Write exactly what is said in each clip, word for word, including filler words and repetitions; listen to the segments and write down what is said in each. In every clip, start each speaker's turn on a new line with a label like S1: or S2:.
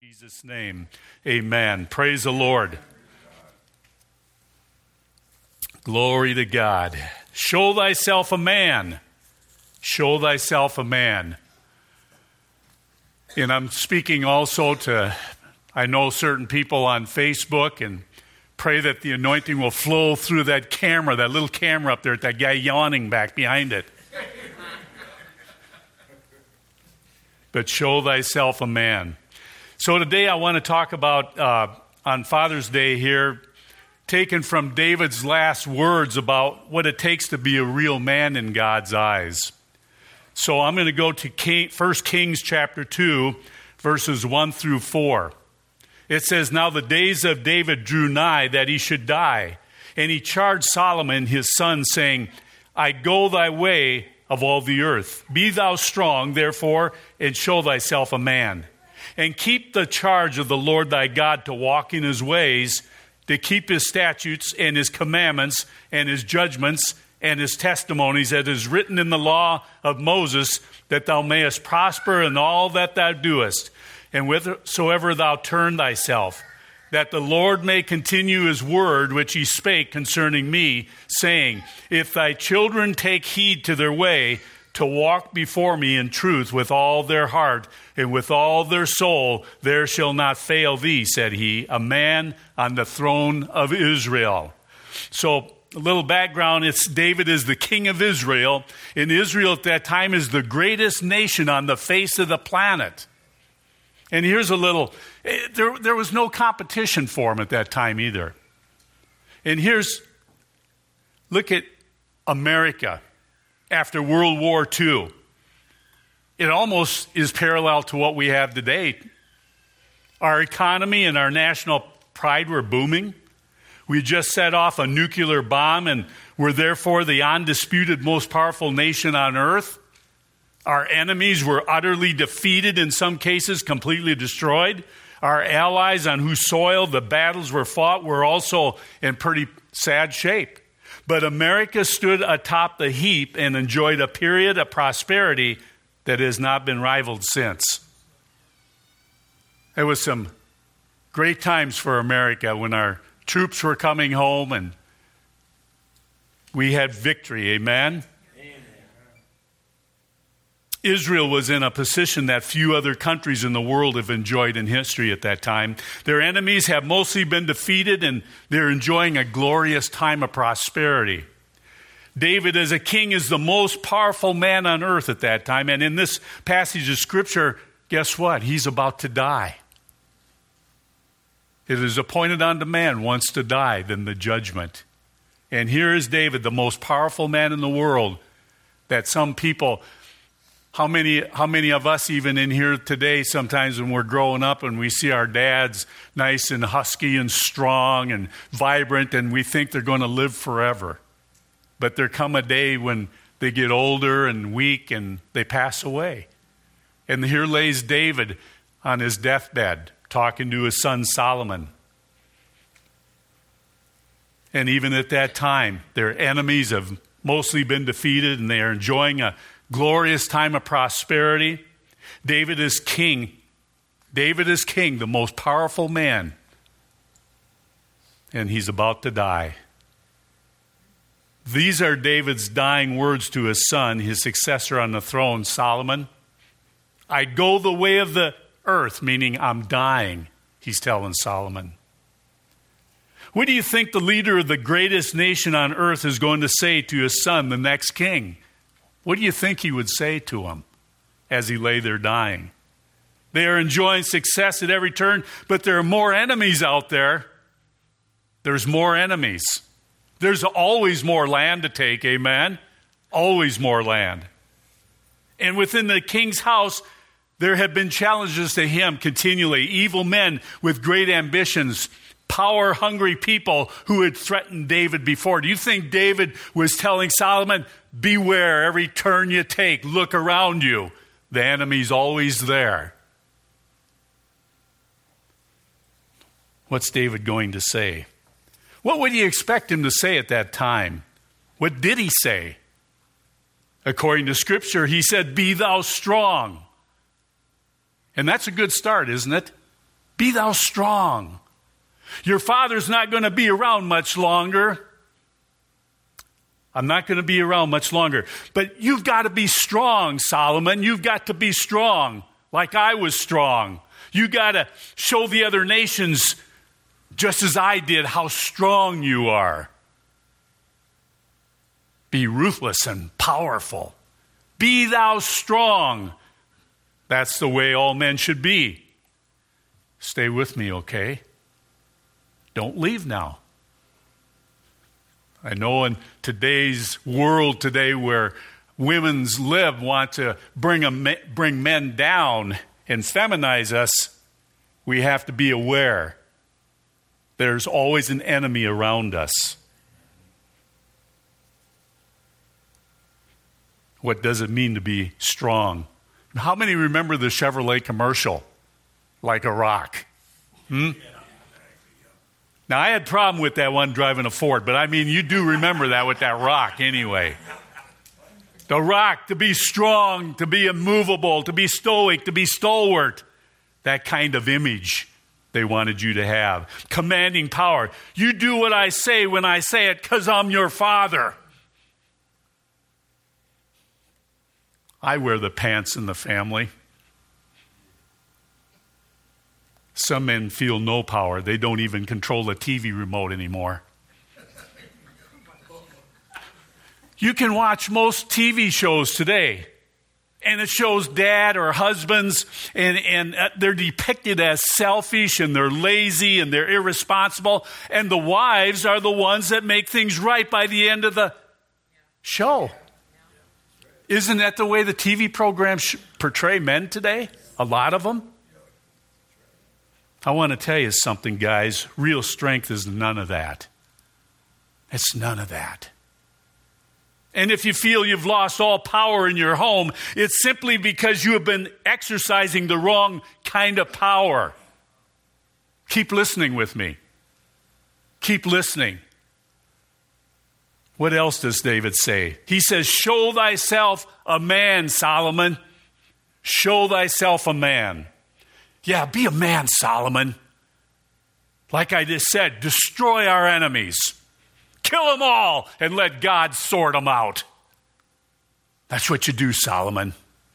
S1: Jesus' name, amen. Praise the Lord. Glory to God. Show thyself a man. Show thyself a man. And I'm speaking also to, I know certain people on Facebook, and pray that the anointing will flow through that camera, that little camera up there, that guy yawning back behind it. But show thyself a man. So today I want to talk about, uh, on Father's Day here, taken from David's last words about what it takes to be a real man in God's eyes. So I'm going to go to King, First Kings chapter two, verses one through four. It says, "Now the days of David drew nigh that he should die. And he charged Solomon his son, saying, I go thy way of all the earth. Be thou strong, therefore, and show thyself a man. And keep the charge of the Lord thy God to walk in his ways, to keep his statutes and his commandments and his judgments and his testimonies, as is written in the law of Moses, that thou mayest prosper in all that thou doest, and whithersoever thou turn thyself, that the Lord may continue his word which he spake concerning me, saying, If thy children take heed to their way, to walk before me in truth with all their heart and with all their soul, there shall not fail thee, said he, a man on the throne of Israel." So a little background, it's David is the king of Israel, and Israel at that time is the greatest nation on the face of the planet. And here's a little, there, there was no competition for him at that time either. And here's, look at America after World War Two. It almost is parallel to what we have today. Our economy and our national pride were booming. We just set off a nuclear bomb and were therefore the undisputed most powerful nation on earth. Our enemies were utterly defeated, in some cases completely destroyed. Our allies on whose soil the battles were fought were also in pretty sad shape. But America stood atop the heap and enjoyed a period of prosperity that has not been rivaled since. There was some great times for America when our troops were coming home and we had victory, amen? Israel was in a position that few other countries in the world have enjoyed in history at that time. Their enemies have mostly been defeated, and they're enjoying a glorious time of prosperity. David, as a king, is the most powerful man on earth at that time. And in this passage of Scripture, guess what? He's about to die. It is appointed unto man once to die, then the judgment. And here is David, the most powerful man in the world, that some people... How many how many of us even in here today, sometimes when we're growing up and we see our dads nice and husky and strong and vibrant, and we think they're going to live forever. But there come a day when they get older and weak and they pass away. And here lays David on his deathbed talking to his son Solomon. And even at that time, their enemies have mostly been defeated and they are enjoying a glorious time of prosperity. David is king. David is king, the most powerful man. And he's about to die. These are David's dying words to his son, his successor on the throne, Solomon. I go the way of the earth, meaning I'm dying, he's telling Solomon. What do you think the leader of the greatest nation on earth is going to say to his son, the next king? What do you think he would say to him as he lay there dying? They are enjoying success at every turn, but there are more enemies out there. There's more enemies. There's always more land to take, amen? Always more land. And within the king's house, there have been challenges to him continually. Evil men with great ambitions, power-hungry people who had threatened David before. Do you think David was telling Solomon, beware every turn you take, look around you. The enemy's always there. What's David going to say? What would you expect him to say at that time? What did he say? According to Scripture, he said, be thou strong. And that's a good start, isn't it? Be thou strong. Your father's not going to be around much longer. I'm not going to be around much longer. But you've got to be strong, Solomon. You've got to be strong, like I was strong. You got to show the other nations, just as I did, how strong you are. Be ruthless and powerful. Be thou strong. That's the way all men should be. Stay with me, okay? Don't leave now. I know in today's world today where women's lib want to bring, a, bring men down and feminize us, we have to be aware. There's always an enemy around us. What does it mean to be strong? How many remember the Chevrolet commercial? Like a rock. Hmm? Now, I had a problem with that one driving a Ford, but I mean, you do remember that with that rock anyway. The rock, to be strong, to be immovable, to be stoic, to be stalwart. That kind of image they wanted you to have. Commanding power. You do what I say when I say it because I'm your father. I wear the pants in the family. Some men feel no power. They don't even control the T V remote anymore. You can watch most T V shows today, and it shows dad or husbands, and, and they're depicted as selfish, and they're lazy, and they're irresponsible, and the wives are the ones that make things right by the end of the show. Isn't that the way the T V programs portray men today? A lot of them? I want to tell you something, guys. Real strength is none of that. It's none of that. And if you feel you've lost all power in your home, it's simply because you have been exercising the wrong kind of power. Keep listening with me. Keep listening. What else does David say? He says, show thyself a man, Solomon. Show thyself a man. Yeah, be a man, Solomon. Like I just said, destroy our enemies. Kill them all and let God sort them out. That's what you do, Solomon.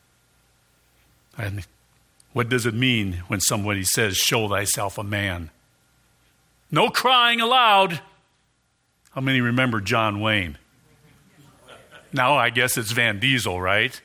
S1: And what does it mean when somebody says, show thyself a man? No crying aloud. How many remember John Wayne? Now I guess it's Van Diesel, right?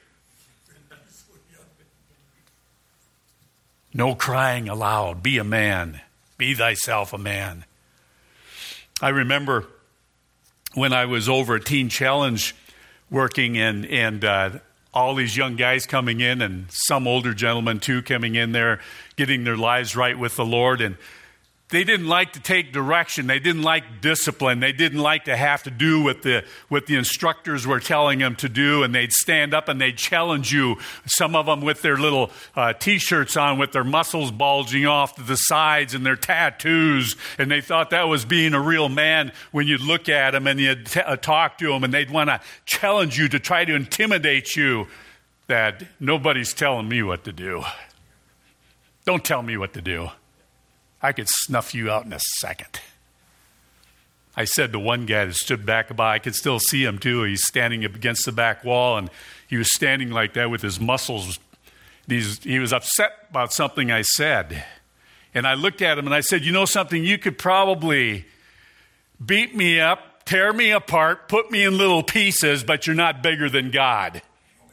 S1: No crying aloud. Be a man. Be thyself a man. I remember when I was over at Teen Challenge working, and, and uh, all these young guys coming in, and some older gentlemen too coming in there, getting their lives right with the Lord. And they didn't like to take direction. They didn't like discipline. They didn't like to have to do what the what the instructors were telling them to do. And they'd stand up and they'd challenge you. Some of them with their little uh, T-shirts on with their muscles bulging off to the sides and their tattoos. And they thought that was being a real man when you'd look at them and you'd t- uh, talk to them. And they'd want to challenge you to try to intimidate you. That nobody's telling me what to do. Don't tell me what to do. I could snuff you out in a second. I said to one guy that stood back by, I could still see him too. He's standing up against the back wall, and he was standing like that with his muscles. He's, he was upset about something I said. And I looked at him and I said, you know something, you could probably beat me up, tear me apart, put me in little pieces, but you're not bigger than God.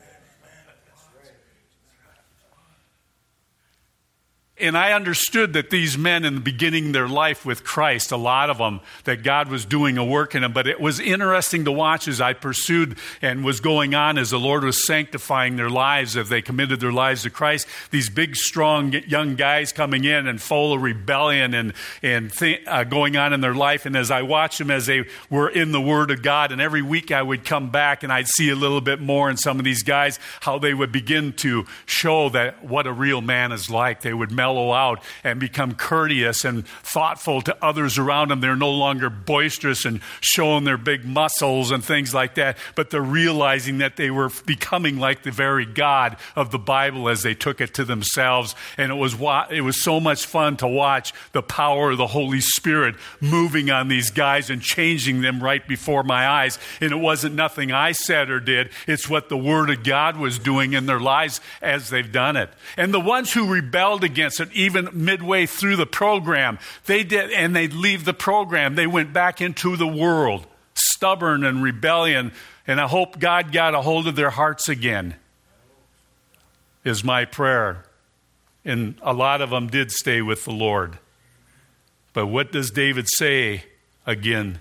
S1: And I understood that these men in the beginning of their life with Christ, a lot of them, that God was doing a work in them. But it was interesting to watch as I pursued and was going on as the Lord was sanctifying their lives as they committed their lives to Christ. These big, strong young guys coming in and full of rebellion and, and th- uh, going on in their life. And as I watched them as they were in the Word of God, and every week I would come back and I'd see a little bit more in some of these guys, how they would begin to show that what a real man is like. They would melt mellow out and become courteous and thoughtful to others around them. They're no longer boisterous and showing their big muscles and things like that, but they're realizing that they were becoming like the very God of the Bible as they took it to themselves. And it was it was so much fun to watch the power of the Holy Spirit moving on these guys and changing them right before my eyes. And it wasn't nothing I said or did. It's what the Word of God was doing in their lives as they've done it. And the ones who rebelled against it, even midway through the program, they did, and they'd leave the program. They went back into the world, stubborn and rebellion. And I hope God got a hold of their hearts again, is my prayer. And a lot of them did stay with the Lord. But what does David say again?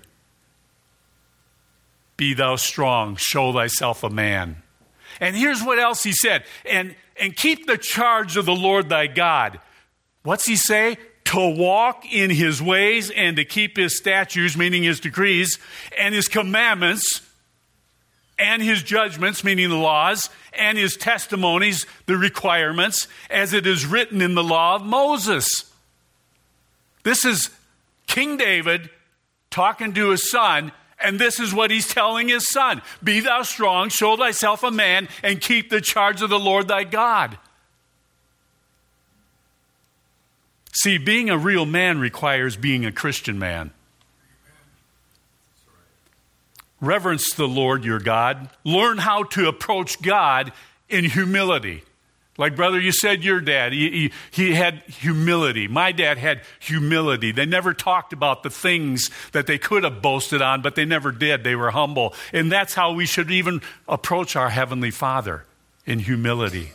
S1: Be thou strong, show thyself a man. And here's what else he said. And, and keep the charge of the Lord thy God. What's he say? To walk in his ways and to keep his statutes, meaning his decrees, and his commandments, and his judgments, meaning the laws, and his testimonies, the requirements, as it is written in the law of Moses. This is King David talking to his son, and this is what he's telling his son. Be thou strong, show thyself a man, and keep the charge of the Lord thy God. See, being a real man requires being a Christian man. Reverence the Lord your God. Learn how to approach God in humility. Like, brother, you said your dad, he, he, he had humility. My dad had humility. They never talked about the things that they could have boasted on, but they never did. They were humble. And that's how we should even approach our Heavenly Father, in humility.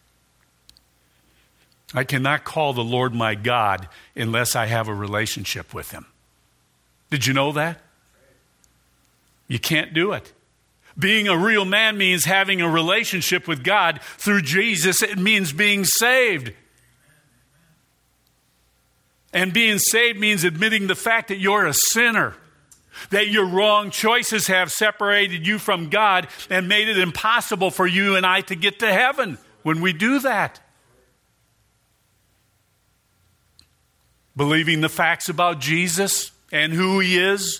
S1: I cannot call the Lord my God unless I have a relationship with him. Did you know that? You can't do it. Being a real man means having a relationship with God through Jesus. It means being saved. And being saved means admitting the fact that you're a sinner, that your wrong choices have separated you from God and made it impossible for you and I to get to heaven when we do that. Believing the facts about Jesus and who he is,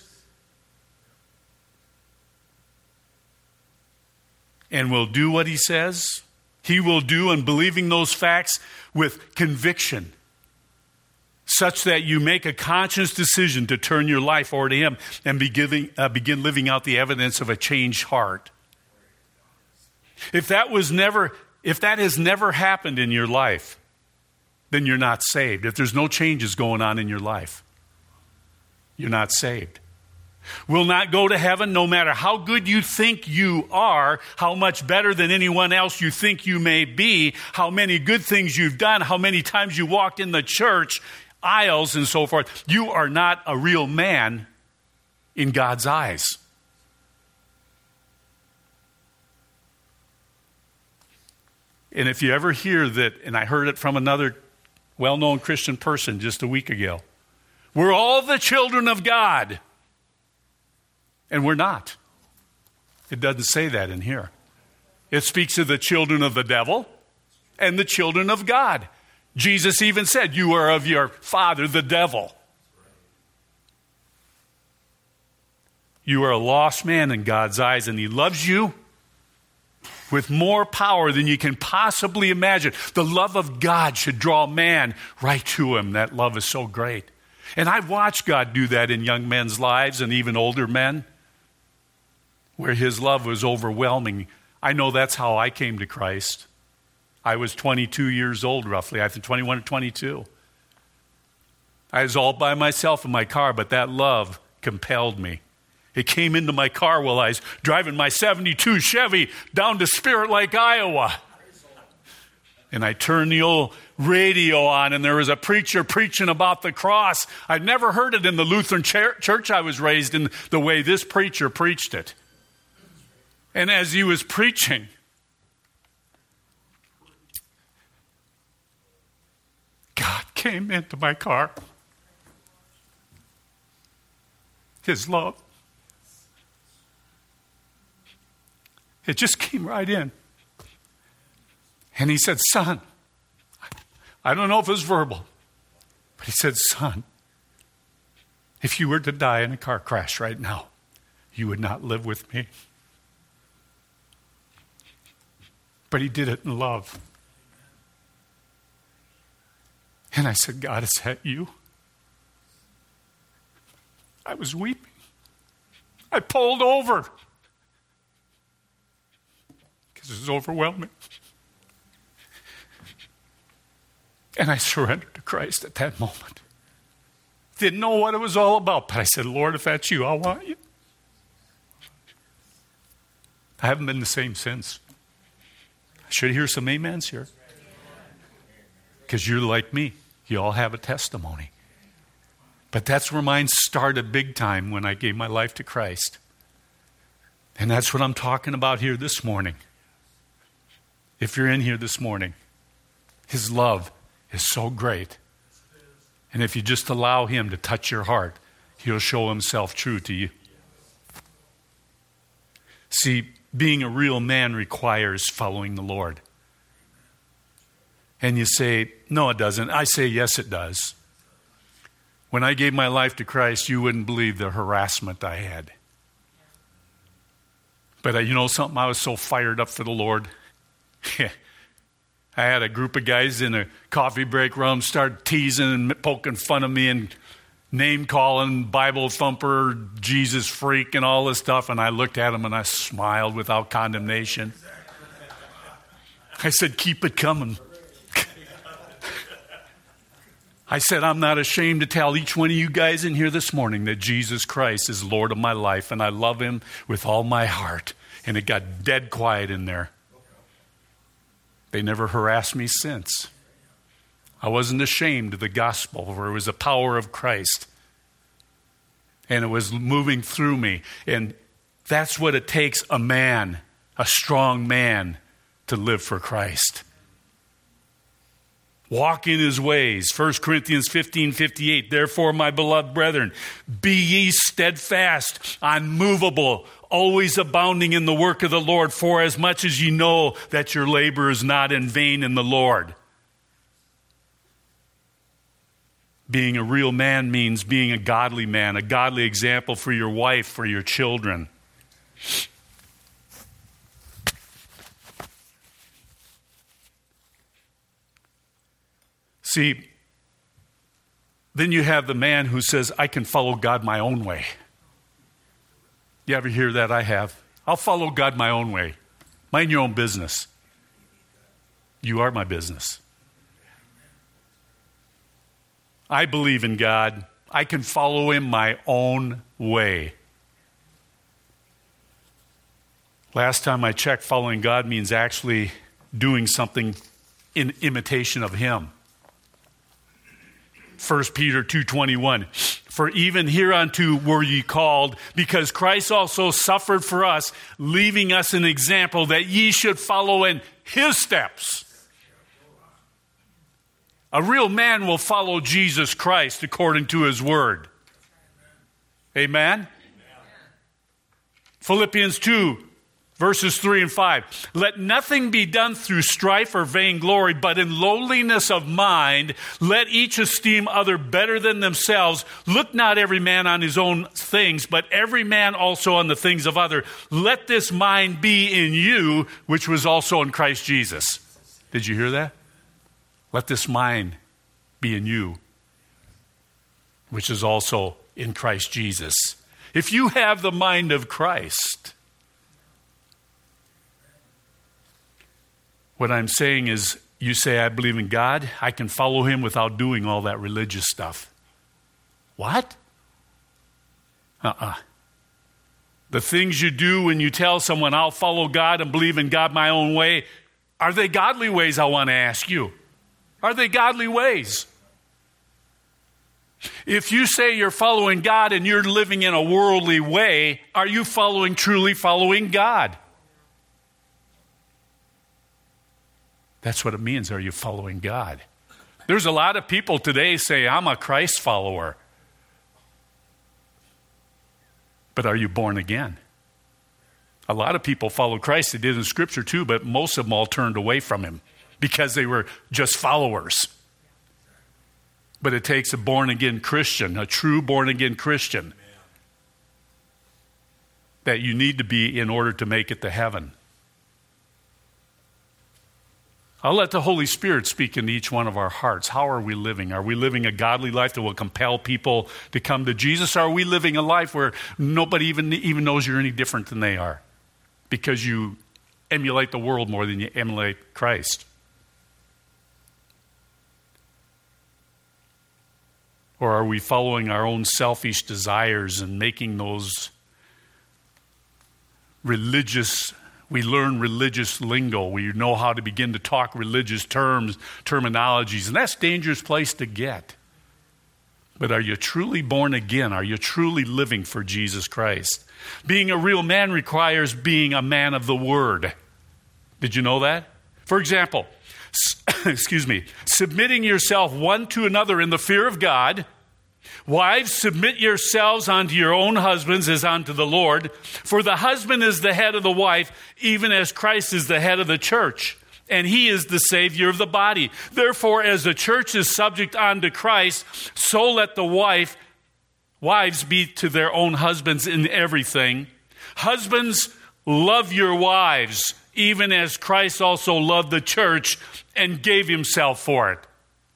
S1: and will do what he says. He will do, and believing those facts with conviction, such that you make a conscious decision to turn your life over to him and begin, uh, begin living out the evidence of a changed heart. If that was never, if that has never happened in your life, then you're not saved. If there's no changes going on in your life, you're not saved. Will not go to heaven no matter how good you think you are, how much better than anyone else you think you may be, how many good things you've done, how many times you walked in the church aisles and so forth. You are not a real man in God's eyes. And if you ever hear that, and I heard it from another well-known Christian person just a week ago, we're all the children of God. And we're not. It doesn't say that in here. It speaks of the children of the devil and the children of God. Jesus even said, you are of your father, the devil. You are a lost man in God's eyes, and he loves you with more power than you can possibly imagine. The love of God should draw man right to him. That love is so great. And I've watched God do that in young men's lives and even older men, where his love was overwhelming. I know that's how I came to Christ. I was twenty-two years old, roughly. I think twenty-one or twenty-two. I was all by myself in my car, but that love compelled me. It came into my car while I was driving my seventy-two Chevy down to Spirit Lake, Iowa. And I turned the old radio on, and there was a preacher preaching about the cross. I'd never heard it in the Lutheran church I was raised in the way this preacher preached it. And as he was preaching, God came into my car. His love. It just came right in. And he said, son, I don't know if it was verbal, but he said, son, if you were to die in a car crash right now, you would not live with me. But he did it in love. And I said, God, is that you? I was weeping. I pulled over because it was overwhelming. And I surrendered to Christ at that moment. Didn't know what it was all about, but I said, Lord, if that's you, I want you. I haven't been the same since. I should hear some amens here. Because you're like me. You all have a testimony. But that's where mine started big time when I gave my life to Christ. And that's what I'm talking about here this morning. If you're in here this morning, his love is so great. And if you just allow him to touch your heart, he'll show himself true to you. See, being a real man requires following the Lord. And you say, no, it doesn't. I say, yes, it does. When I gave my life to Christ, you wouldn't believe the harassment I had. But uh, you know something? I was so fired up for the Lord. I had a group of guys in a coffee break room start teasing and poking fun of me and name-calling, Bible thumper, Jesus freak, and all this stuff. And I looked at them and I smiled without condemnation. I said, keep it coming. I said, I'm not ashamed to tell each one of you guys in here this morning that Jesus Christ is Lord of my life, and I love him with all my heart. And it got dead quiet in there. They never harassed me since. I wasn't ashamed of the gospel, for it was the power of Christ. And it was moving through me. And that's what it takes a man, a strong man, to live for Christ. Walk in his ways. First Corinthians fifteen fifty-eight. Therefore, my beloved brethren, be ye steadfast, unmovable, always abounding in the work of the Lord, for as much as ye know that your labor is not in vain in the Lord. Being a real man means being a godly man, a godly example for your wife, for your children. See, then you have the man who says, I can follow God my own way. You ever hear that? I have. I'll follow God my own way. Mind your own business. You are my business. I believe in God. I can follow him my own way. Last time I checked, following God means actually doing something in imitation of him. First Peter two twenty-one, for even hereunto were ye called, because Christ also suffered for us, leaving us an example that ye should follow in his steps. A real man will follow Jesus Christ according to his word. Amen? Amen. Philippians two, verses three and five. Let nothing be done through strife or vainglory, but in lowliness of mind, let each esteem other better than themselves. Look not every man on his own things, but every man also on the things of other. Let this mind be in you, which was also in Christ Jesus. Did you hear that? Let this mind be in you, which is also in Christ Jesus. If you have the mind of Christ, what I'm saying is, you say, I believe in God, I can follow him without doing all that religious stuff. What? Uh-uh. The things you do when you tell someone, I'll follow God and believe in God my own way, are they godly ways, I want to ask you? Are they godly ways? If you say you're following God and you're living in a worldly way, are you following, truly following God? That's what it means. Are you following God? There's a lot of people today say, I'm a Christ follower. But are you born again? A lot of people follow Christ. They did in Scripture too, but most of them all turned away from him because they were just followers. But it takes a born-again Christian, a true born-again Christian, that you need to be in order to make it to heaven. I'll let the Holy Spirit speak into each one of our hearts. How are we living? Are we living a godly life that will compel people to come to Jesus? Or are we living a life where nobody even, even knows you're any different than they are because you emulate the world more than you emulate Christ? Or are we following our own selfish desires and making those religious, we learn religious lingo. We know how to begin to talk religious terms, terminologies, and that's a dangerous place to get. But are you truly born again? Are you truly living for Jesus Christ? Being a real man requires being a man of the Word. Did you know that? For example, excuse me, submitting yourself one to another in the fear of God. Wives, submit yourselves unto your own husbands as unto the Lord. For the husband is the head of the wife, even as Christ is the head of the church, and he is the Savior of the body. Therefore, as the church is subject unto Christ, so let the wife, wives be to their own husbands in everything. Husbands, love your wives, even as Christ also loved the church and gave himself for it.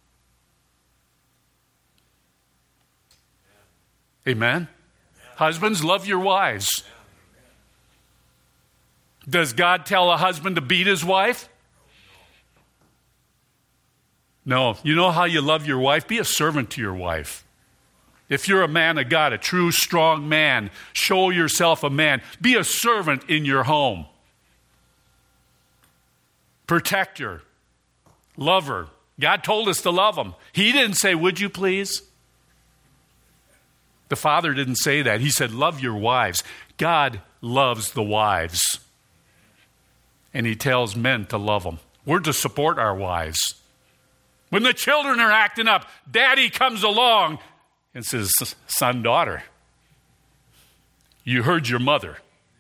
S1: Amen? Husbands, love your wives. Does God tell a husband to beat his wife? No. You know how you love your wife? Be a servant to your wife. If you're a man of God, a true, strong man, show yourself a man. Be a servant in your home. Protect her. Love her. God told us to love them. He didn't say, would you please? The Father didn't say that. He said, love your wives. God loves the wives. And he tells men to love them. We're to support our wives. When the children are acting up, Daddy comes along and says, son, daughter, you heard your mother.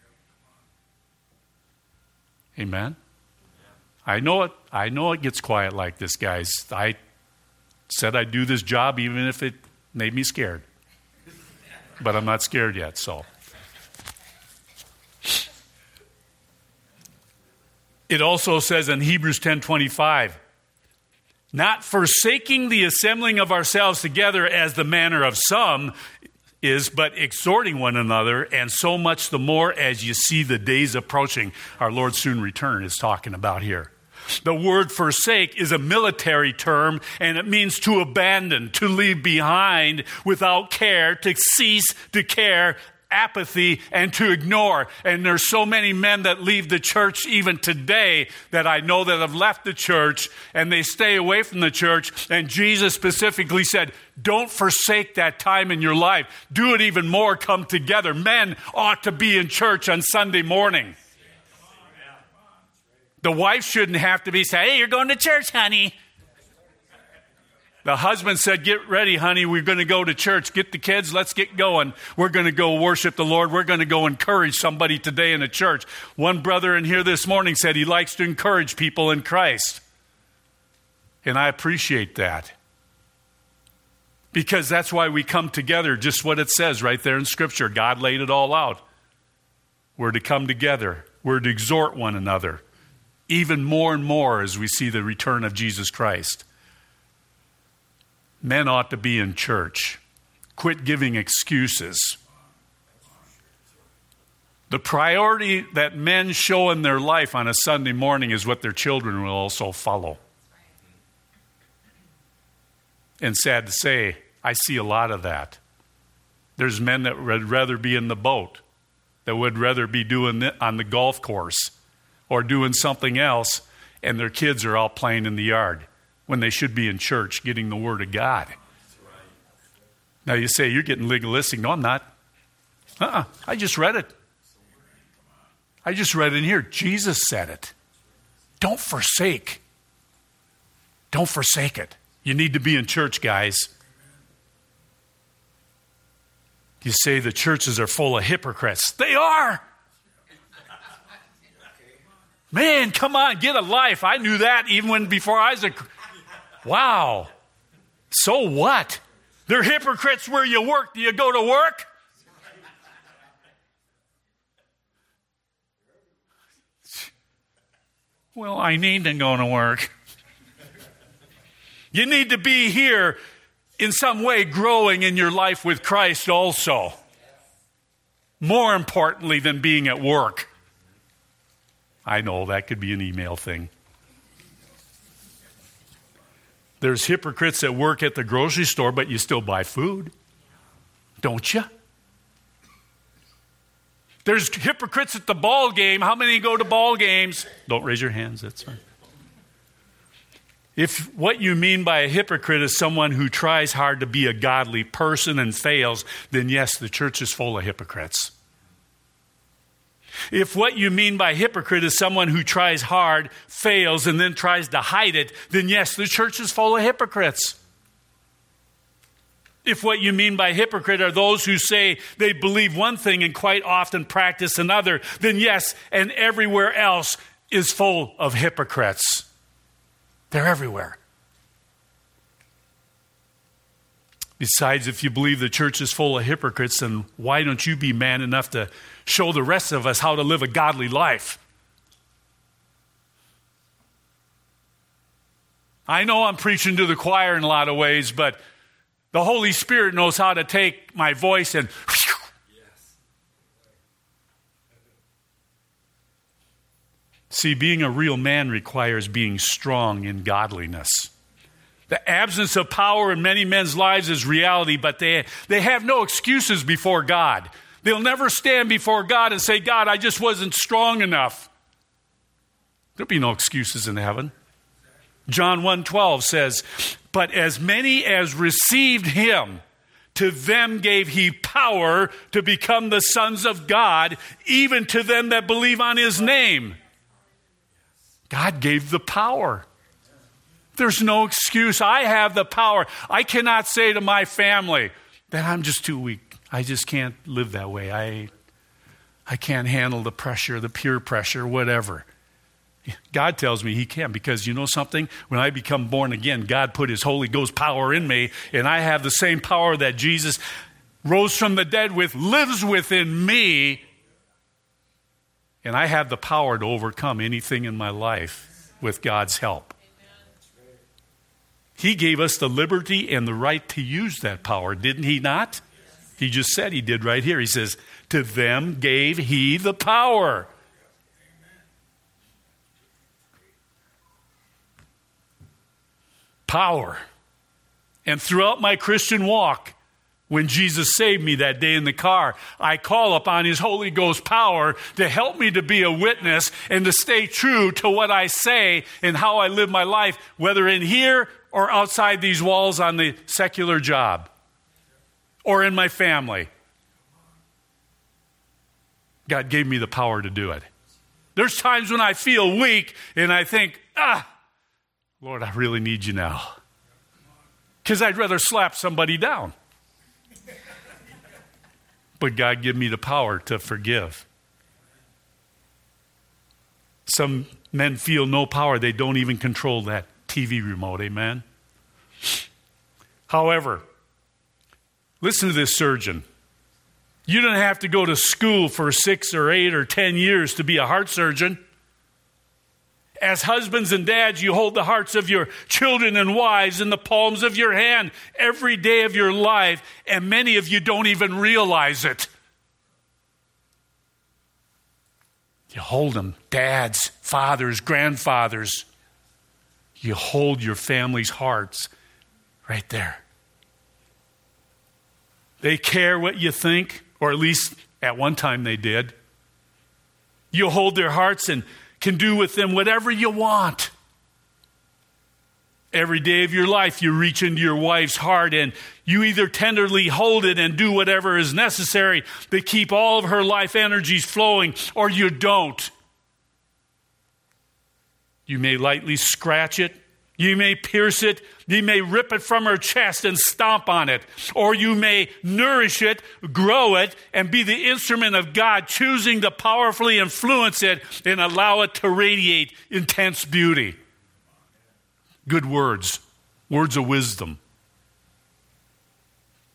S1: Amen? I know it. I know it gets quiet like this, guys. I said I'd do this job even if it made me scared. But I'm not scared yet, so. It also says in Hebrews ten twenty-five, not forsaking the assembling of ourselves together as the manner of some is, but exhorting one another, and so much the more as you see the days approaching. Our Lord's soon return is talking about here. The word forsake is a military term, and it means to abandon, to leave behind without care, to cease to care, apathy, and to ignore. And there's so many men that leave the church even today that I know that have left the church, and they stay away from the church. And Jesus specifically said, don't forsake that time in your life. Do it even more. Come together. Men ought to be in church on Sunday morning. The wife shouldn't have to be saying, hey, you're going to church, honey. The husband said, get ready, honey. We're going to go to church. Get the kids. Let's get going. We're going to go worship the Lord. We're going to go encourage somebody today in the church. One brother in here this morning said he likes to encourage people in Christ. And I appreciate that. Because that's why we come together, just what it says right there in Scripture. God laid it all out. We're to come together. We're to exhort one another. Even more and more as we see the return of Jesus Christ. Men ought to be in church. Quit giving excuses. The priority that men show in their life on a Sunday morning is what their children will also follow. And sad to say, I see a lot of that. There's men that would rather be in the boat, that would rather be doing it on the golf course, or doing something else, and their kids are all playing in the yard when they should be in church getting the Word of God. Now you say, you're getting legalistic. No, I'm not. Uh-uh. I just read it. I just read it in here. Jesus said it. Don't forsake. Don't forsake it. You need to be in church, guys. You say the churches are full of hypocrites. They are. Man, come on, get a life. I knew that even when before I was a... Wow. So what? They're hypocrites where you work. Do you go to work? Well, I need to go to work. You need to be here in some way growing in your life with Christ also. More importantly than being at work. I know that could be an email thing. There's hypocrites that work at the grocery store, but you still buy food. Don't you? There's hypocrites at the ball game. How many go to ball games? Don't raise your hands, that's fine. If what you mean by a hypocrite is someone who tries hard to be a godly person and fails, then yes, the church is full of hypocrites. If what you mean by hypocrite is someone who tries hard, fails, and then tries to hide it, then yes, the church is full of hypocrites. If what you mean by hypocrite are those who say they believe one thing and quite often practice another, then yes, and everywhere else is full of hypocrites. They're everywhere. Besides, if you believe the church is full of hypocrites, then why don't you be man enough to show the rest of us how to live a godly life? I know I'm preaching to the choir in a lot of ways, but the Holy Spirit knows how to take my voice and whew, see, being a real man requires being strong in godliness. The absence of power in many men's lives is reality, but they, they have no excuses before God. They'll never stand before God and say, God, I just wasn't strong enough. There'll be no excuses in heaven. John one twelve says, but as many as received him, to them gave he power to become the sons of God, even to them that believe on his name. God gave the power. There's no excuse. I have the power. I cannot say to my family that I'm just too weak. I just can't live that way. I, I can't handle the pressure, the peer pressure, whatever. God tells me he can, because you know something? When I become born again, God put his Holy Ghost power in me, and I have the same power that Jesus rose from the dead with, lives within me, and I have the power to overcome anything in my life with God's help. He gave us the liberty and the right to use that power, didn't he not? He just said he did right here. He says, to them gave he the power. Power. And throughout my Christian walk, when Jesus saved me that day in the car, I call upon his Holy Ghost power to help me to be a witness and to stay true to what I say and how I live my life, whether in here or outside these walls on the secular job or in my family. God gave me the power to do it. There's times when I feel weak and I think, ah, Lord, I really need you now. Because I'd rather slap somebody down. But God gave me the power to forgive. Some men feel no power. They don't even control that T V remote. Amen? However, listen to this surgeon. You don't have to go to school for six or eight or ten years to be a heart surgeon. As husbands and dads, you hold the hearts of your children and wives in the palms of your hand every day of your life, and many of you don't even realize it. You hold them, dads, fathers, grandfathers. You hold your family's hearts right there. They care what you think, or at least at one time they did. You hold their hearts and can do with them whatever you want. Every day of your life, you reach into your wife's heart and you either tenderly hold it and do whatever is necessary to keep all of her life energies flowing, or you don't. You may lightly scratch it. You may pierce it. You may rip it from her chest and stomp on it. Or you may nourish it, grow it, and be the instrument of God, choosing to powerfully influence it and allow it to radiate intense beauty. Good words, words of wisdom.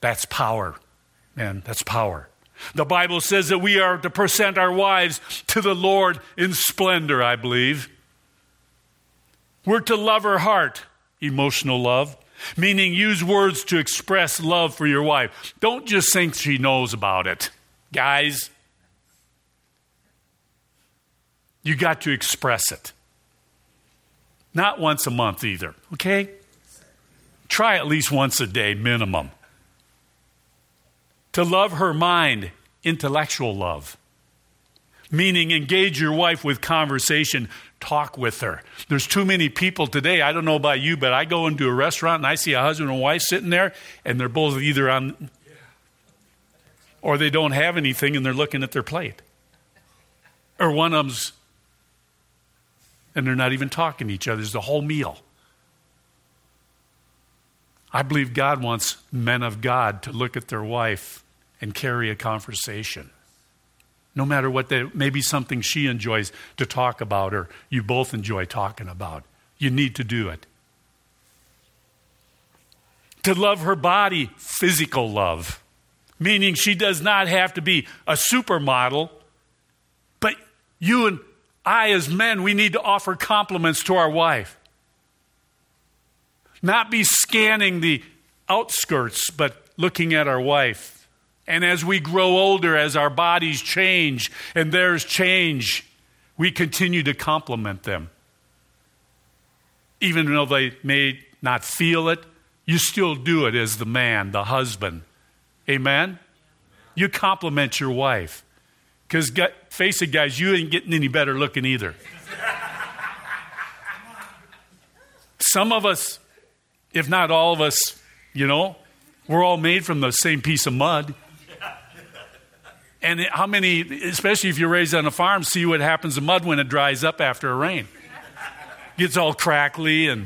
S1: That's power, man. That's power. The Bible says that we are to present our wives to the Lord in splendor, I believe. We're to love her heart, emotional love, meaning use words to express love for your wife. Don't just think she knows about it. Guys, you got to express it. Not once a month either, okay? Try at least once a day, minimum. To love her mind, intellectual love. Meaning engage your wife with conversation, talk with her. There's too many people today, I don't know about you, but I go into a restaurant and I see a husband and wife sitting there and they're both either on, or they don't have anything and they're looking at their plate. Or one of them's, and they're not even talking to each other. It's the whole meal. I believe God wants men of God to look at their wife and carry a conversation. No matter what, they, maybe something she enjoys to talk about or you both enjoy talking about. You need to do it. To love her body, physical love. Meaning she does not have to be a supermodel, but you and I as men, we need to offer compliments to our wife. Not be scanning the outskirts, but looking at our wife. And as we grow older, as our bodies change and theirs change, we continue to compliment them. Even though they may not feel it, you still do it as the man, the husband. Amen? You compliment your wife. Because face it, guys, you ain't getting any better looking either. Some of us, if not all of us, you know, we're all made from the same piece of mud. And how many, especially if you're raised on a farm, see what happens to mud when it dries up after a rain. Gets all crackly, and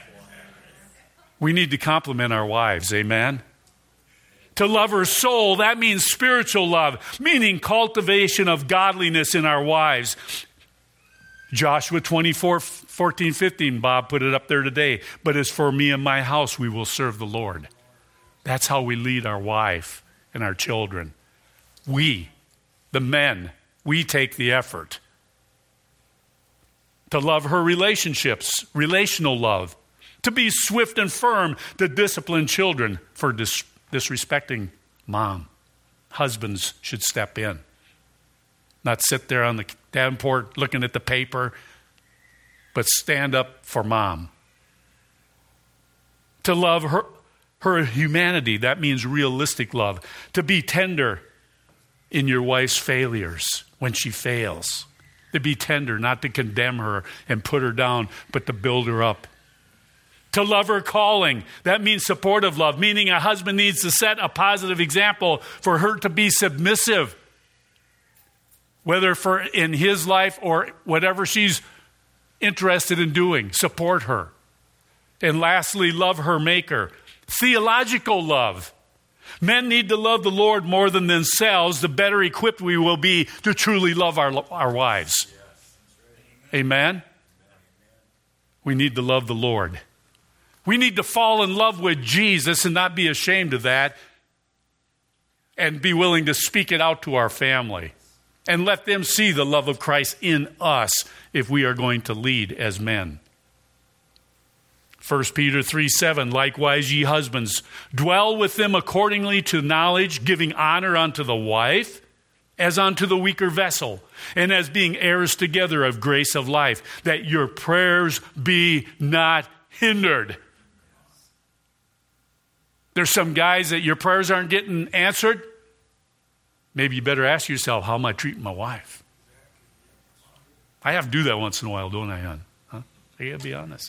S1: we need to compliment our wives, amen? To love her soul, that means spiritual love, meaning cultivation of godliness in our wives. Joshua twenty-four, fourteen, fifteen, Bob put it up there today. But as for me and my house, we will serve the Lord. That's how we lead our wife and our children. We, the men, we take the effort. To love her relationships, relational love. To be swift and firm to discipline children for dis- disrespecting mom. Husbands should step in. Not sit there on the davenport looking at the paper, but stand up for mom. To love her, her humanity, that means realistic love. To be tender in your wife's failures when she fails. To be tender, not to condemn her and put her down, but to build her up. To love her calling, that means supportive love, meaning a husband needs to set a positive example for her to be submissive. Whether for in his life or whatever she's interested in doing, support her. And lastly, love her maker. Theological love. Men need to love the Lord more than themselves. The better equipped we will be to truly love our, our wives. Amen? We need to love the Lord. We need to fall in love with Jesus and not be ashamed of that. And be willing to speak it out to our family. And let them see the love of Christ in us if we are going to lead as men. First Peter three seven, likewise ye husbands, dwell with them accordingly to knowledge, giving honor unto the wife, as unto the weaker vessel, and as being heirs together of grace of life, that your prayers be not hindered. There's some guys that your prayers aren't getting answered. Maybe you better ask yourself, how am I treating my wife? I have to do that once in a while, don't I, hon? Huh? I gotta be honest.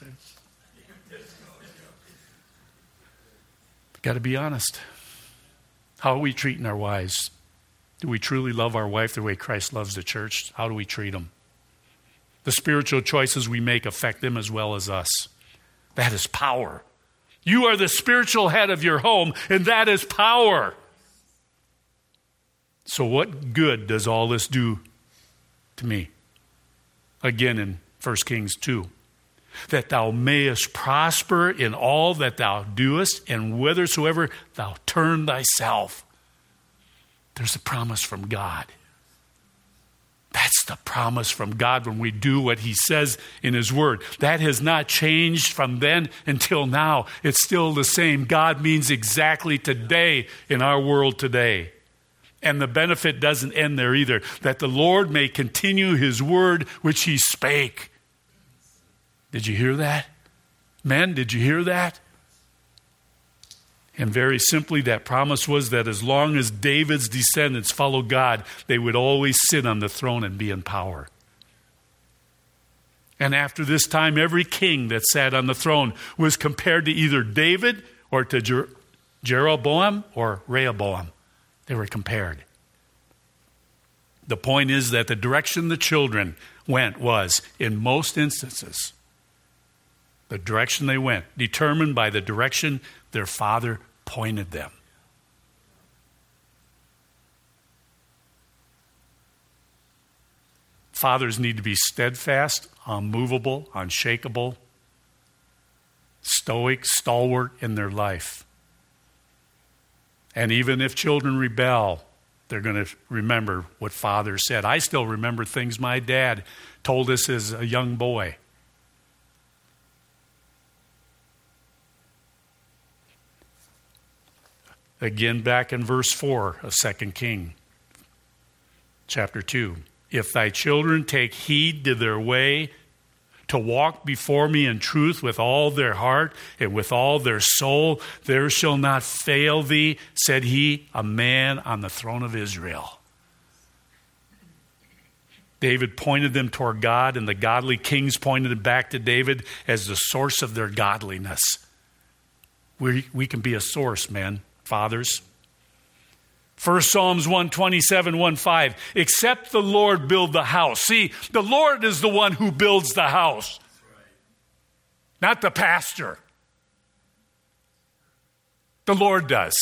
S1: Got to be honest. How are we treating our wives? Do we truly love our wife the way Christ loves the church? How do we treat them? The spiritual choices we make affect them as well as us. That is power. You are the spiritual head of your home, and that is power. So what good does all this do to me? Again in First Kings two. that thou mayest prosper in all that thou doest, and whithersoever thou turn thyself. There's a promise from God. That's the promise from God when we do what he says in his word. That has not changed from then until now. It's still the same. God means exactly today in our world today. And the benefit doesn't end there either. That the Lord may continue his word which he spake. Did you hear that? Men, did you hear that? And very simply, that promise was that as long as David's descendants followed God, they would always sit on the throne and be in power. And after this time, every king that sat on the throne was compared to either David or to Jer- Jeroboam or Rehoboam. They were compared. The point is that the direction the children went was, in most instances, the direction they went, determined by the direction their father pointed them. Fathers need to be steadfast, unmovable, unshakable, stoic, stalwart in their life. And even if children rebel, they're going to remember what father said. I still remember things my dad told us as a young boy. Again, back in verse four of Second Kings, chapter two. If thy children take heed to their way, to walk before me in truth with all their heart and with all their soul, there shall not fail thee, said he, a man on the throne of Israel. David pointed them toward God, and the godly kings pointed them back to David as the source of their godliness. We, we can be a source, man. Fathers. First Psalms one twenty-seven, one five. Except the Lord build the house. See, the Lord is the one who builds the house. Not the pastor. The Lord does.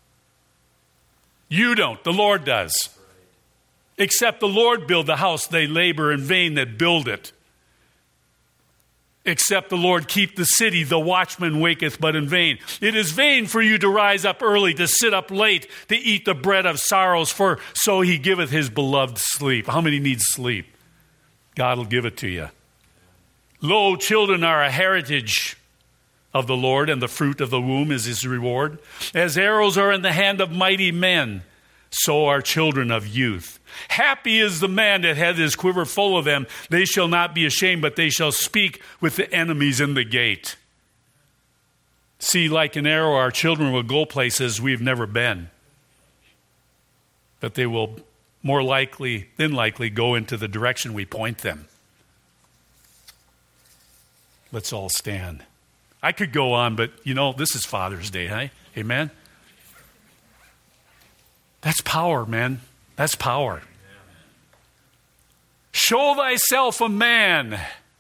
S1: You don't. The Lord does. Except the Lord build the house, they labor in vain that build it. Except the Lord keep the city, the watchman waketh but in vain. It is vain for you to rise up early, to sit up late, to eat the bread of sorrows, for so he giveth his beloved sleep. How many need sleep? God will give it to you. Lo, children are a heritage of the Lord, and the fruit of the womb is his reward. As arrows are in the hand of mighty men, so are children of youth. Happy is the man that hath his quiver full of them. They shall not be ashamed, but they shall speak with the enemies in the gate. See, like an arrow, our children will go places we've never been. But they will more likely than likely go into the direction we point them. Let's all stand. I could go on, but you know, this is Father's Day, huh? Amen? That's power, man. That's power. Show thyself a man.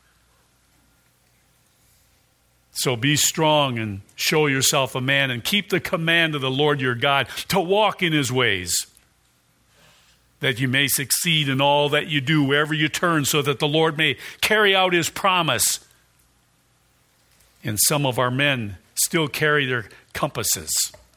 S1: So be strong and show yourself a man, and keep the command of the Lord your God to walk in his ways, that you may succeed in all that you do wherever you turn, so that the Lord may carry out his promise. And some of our men still carry their compasses.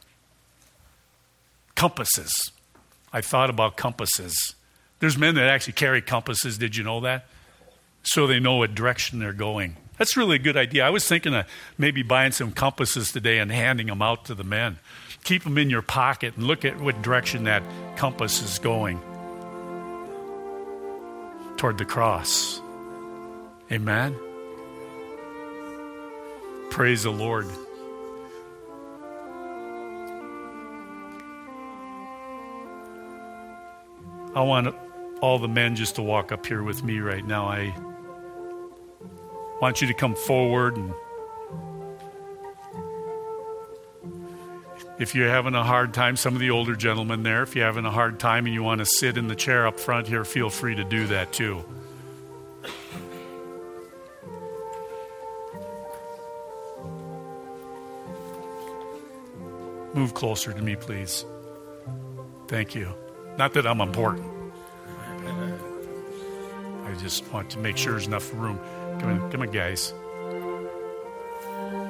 S1: Compasses. I thought about compasses. There's men that actually carry compasses. Did you know that? So they know what direction they're going. That's really a good idea. I was thinking of maybe buying some compasses today and handing them out to the men. Keep them in your pocket and look at what direction that compass is going. Toward the cross. Amen? Praise the Lord. I want all the men just to walk up here with me right now. I want you to come forward, and if you're having a hard time, some of the older gentlemen there, if you're having a hard time and you want to sit in the chair up front here, feel free to do that too. Move closer to me, please. Thank you. Not that I'm important. I just want to make sure there's enough room. Come on, come on, guys.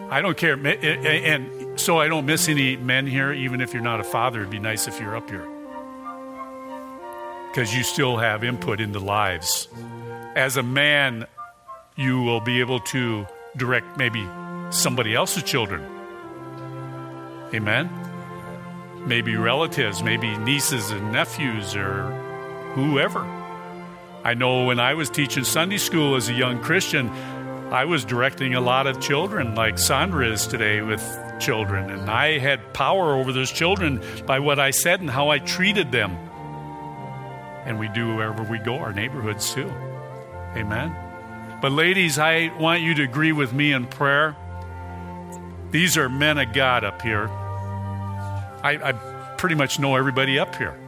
S1: I don't care. And so I don't miss any men here, even if you're not a father. It'd be nice if you're up here, because you still have input into lives. As a man, you will be able to direct maybe somebody else's children. Amen? Maybe relatives, maybe nieces and nephews or whoever. I know when I was teaching Sunday school as a young Christian, I was directing a lot of children like Sandra is today with children. And I had power over those children by what I said and how I treated them. And we do wherever we go, our neighborhoods too. Amen? But ladies, I want you to agree with me in prayer. These are men of God up here. I, I pretty much know everybody up here.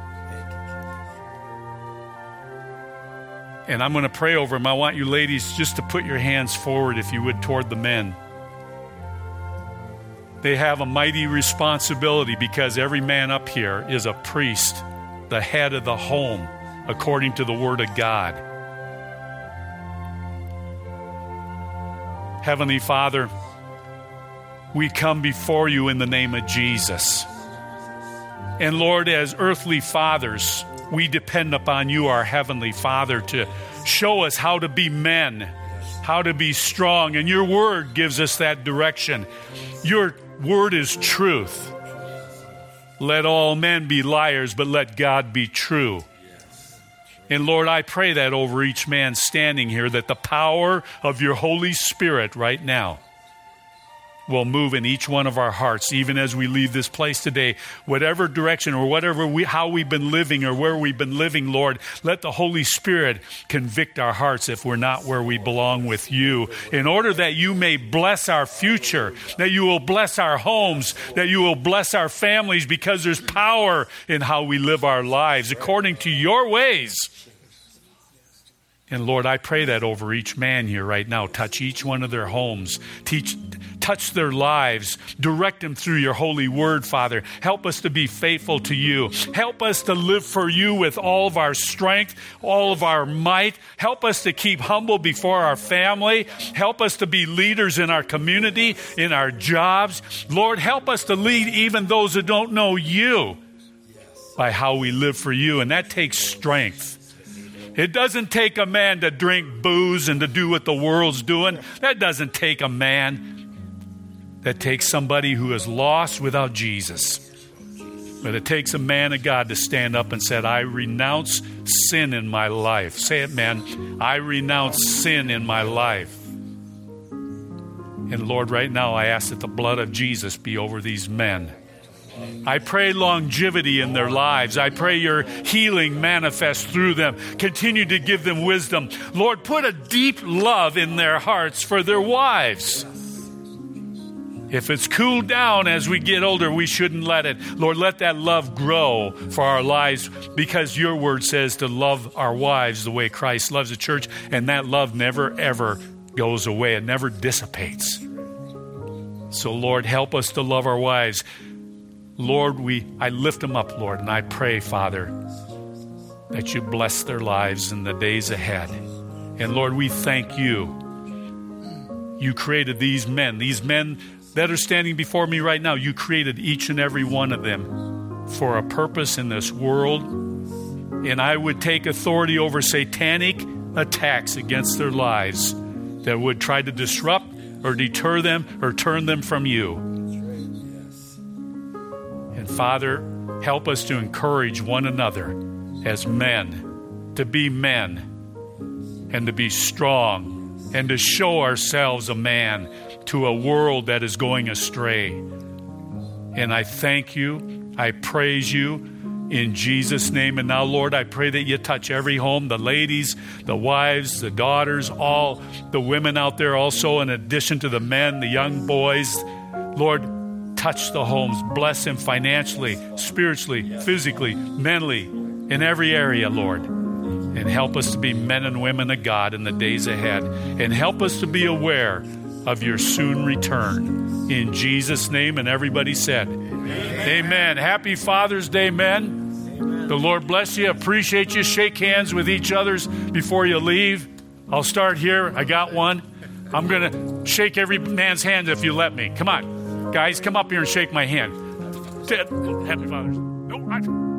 S1: And I'm going to pray over them. I want you ladies just to put your hands forward, if you would, toward the men. They have a mighty responsibility because every man up here is a priest, the head of the home, according to the Word of God. Heavenly Father, we come before you in the name of Jesus. And Lord, as earthly fathers, we depend upon you, our Heavenly Father, to show us how to be men, how to be strong. And your word gives us that direction. Your word is truth. Let all men be liars, but let God be true. And Lord, I pray that over each man standing here, that the power of your Holy Spirit right now will move in each one of our hearts, even as we leave this place today. Whatever direction or whatever we, how we've been living or where we've been living, Lord, let the Holy Spirit convict our hearts if we're not where we belong with you, in order that you may bless our future, that you will bless our homes, that you will bless our families, because there's power in how we live our lives according to your ways. And Lord, I pray that over each man here right now. Touch each one of their homes. Teach, touch their lives. Direct them through your holy word, Father. Help us to be faithful to you. Help us to live for you with all of our strength, all of our might. Help us to keep humble before our family. Help us to be leaders in our community, in our jobs. Lord, help us to lead even those who don't know you by how we live for you. And that takes strength. It doesn't take a man to drink booze and to do what the world's doing. That doesn't take a man. That takes somebody who is lost without Jesus. But it takes a man of God to stand up and say, I renounce sin in my life. Say it, man. I renounce sin in my life. And Lord, right now I ask that the blood of Jesus be over these men. I pray longevity in their lives. I pray your healing manifest through them. Continue to give them wisdom. Lord, put a deep love in their hearts for their wives. If it's cooled down as we get older, we shouldn't let it. Lord, let that love grow for our lives, because your word says to love our wives the way Christ loves the church, and that love never, ever goes away. It never dissipates. So, Lord, help us to love our wives. Lord, we I lift them up, Lord, and I pray, Father, that you bless their lives in the days ahead. And Lord, we thank you. You created these men, these men that are standing before me right now. You created each and every one of them for a purpose in this world. And I would take authority over satanic attacks against their lives that would try to disrupt or deter them or turn them from you. And Father, help us to encourage one another as men, to be men and to be strong and to show ourselves a man to a world that is going astray. And I thank you. I praise you in Jesus' name. And now, Lord, I pray that you touch every home, the ladies, the wives, the daughters, all the women out there also, in addition to the men, the young boys. Lord, touch the homes. Bless them financially, spiritually, physically, mentally, in every area, Lord. And help us to be men and women of God in the days ahead. And help us to be aware of your soon return. In Jesus' name, and everybody said, Amen. Amen. Happy Father's Day, men. Amen. The Lord bless you. Appreciate you. Shake hands with each other before you leave. I'll start here. I got one. I'm going to shake every man's hand if you let me. Come on. Guys, come up here and shake my hand. Happy Father's Day. No, I...